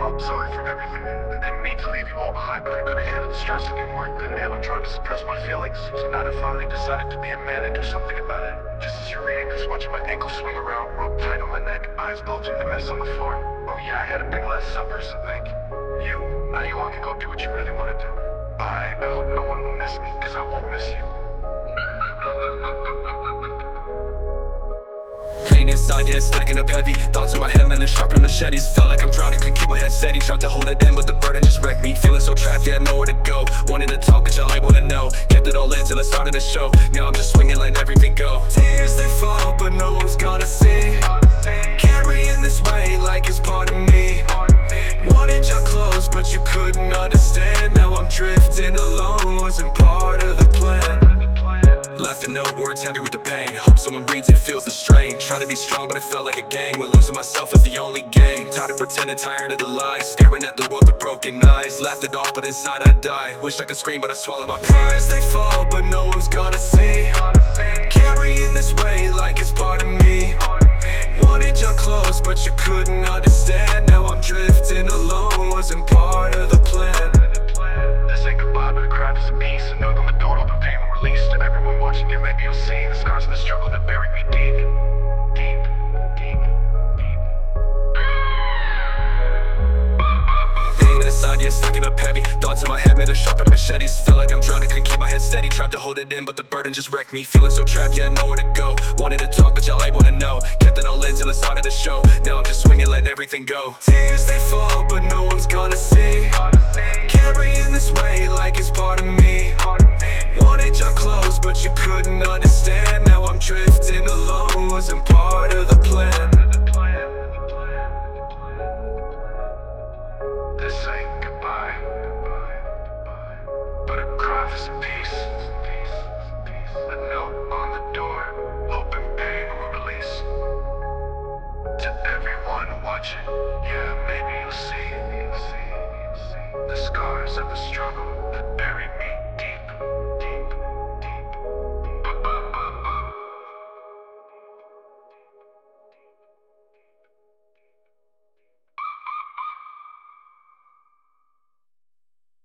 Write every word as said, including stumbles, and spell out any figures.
I'm sorry for everything. I didn't mean to leave you all behind, but I couldn't handle the stress anymore. Couldn't handle trying to suppress my feelings. So now I finally decided to be a man and do something about it. Just as you're reading this, watching my ankles swing around, rope tight on my neck, eyes bulging, the mess on the floor. Oh yeah, I had a big last supper, so thank you. Now you all can go do what you really want to do. Bye. I hope no one will miss me, cause I won't miss you. Pain inside, yeah, stacking up heavy. Thoughts in my head, man, they're sharper than machetes. Felt like I'm drowning, couldn't keep my head steady. Tried to hold it in, but the burden just wrecked me. Feeling so trapped, yeah, nowhere to go. Wanted to talk, but y'all ain't wanna know. Kept it all in till the start of the show. Now I'm just swinging, letting everything go. Tears, they fall, but no one's gonna see. Carrying this weight like it's part of me. Wanted your clothes, but you couldn't understand. Now I'm drifting alone, wasn't part of the plan. Left in no words, heavy with the pain. Hope someone reads it, feels the strain. Trying to be strong, but it felt like a game. When losing myself is the only game. Tired of pretending, tired of the lies. Staring at the world with broken eyes. Laughed it off, but inside I die. Wish I could scream, but I swallow my pride. They fall, but no one's gonna see. Carrying this weight like it's part of me. Wanted your clothes, but you couldn't understand. Now I'm drifting alone, wasn't part of the plan. This ain't goodbye, but a cry for some peace. I know that my door open, pain will release. To everyone watching it, maybe you'll see the scars of the struggle that bury me deep. Deep, deep, deep. Pain inside, yeah, stacking up heavy. Thoughts in my head, made a sharper machetes. Felt like I'm drowning, couldn't keep my head steady. Tried to hold it in, but the burden just wrecked me. Feeling so trapped, yeah, nowhere to go. Wanted to talk, but y'all ain't wanna know. Kept it all in till the start of the show. Now I'm just swinging, letting everything go. Tears, they fall, but no one's gonna see. Carrying this weight like it's part of me. Wanted your clothes, but you couldn't understand. Now I'm drifting alone, wasn't part of the plan. This ain't goodbye, but a cry for some peace. A note on the door, hoping pain will release. To everyone watching, yeah, maybe you'll see the scars of the struggle that bury me.